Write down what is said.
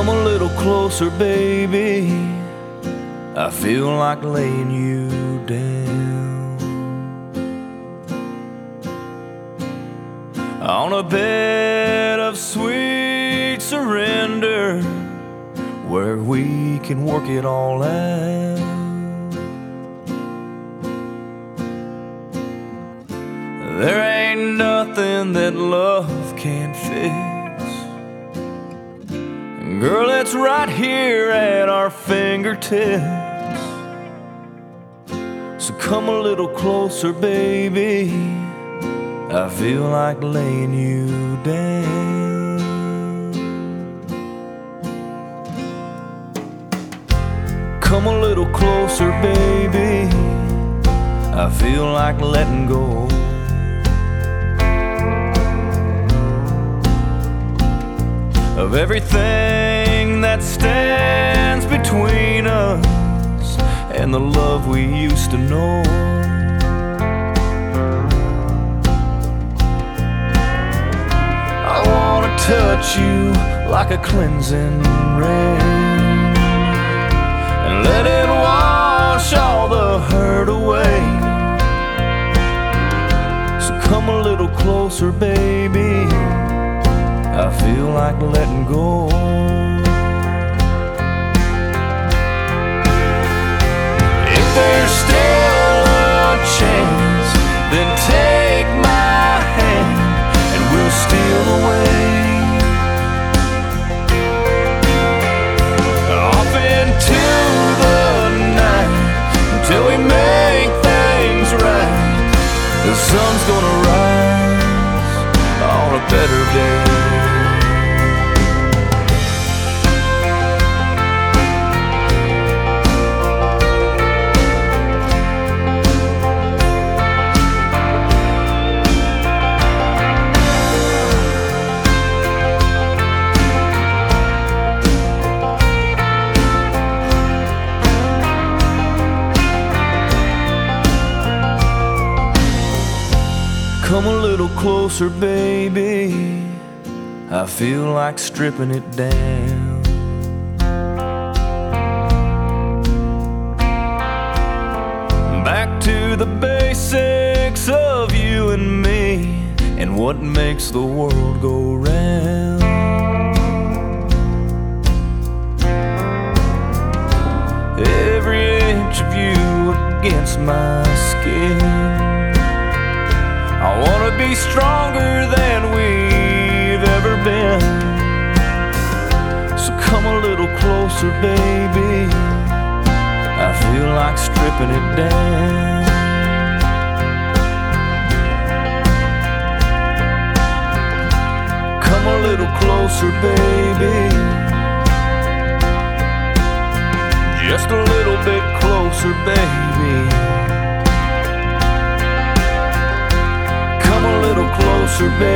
Come a little closer, baby. I feel like laying you down on a bed of sweet surrender, where we can work it all out. There ain't nothing that love can't fix. Girl, it's right here at our fingertips. So come a little closer, baby. I feel like laying you down. Come a little closer, baby. I feel like letting go of everything that stands between us and the love we used to know. I wanna touch you like a cleansing rain and let it wash all the hurt away. So come a little closer, baby. I feel like letting go. If there's still a chance, then take my hand and we'll steal away off into the night until we make things right. The sun's gonna rise on a better day. Come a little closer, baby. I feel like stripping it down. Back to the basics of you and me and what makes the world go round. Every inch of you against my skin. I wanna be stronger than we've ever been. So come a little closer, baby. I feel like stripping it down. Come a little closer, baby. Just a little bit closer, baby. Closer, baby.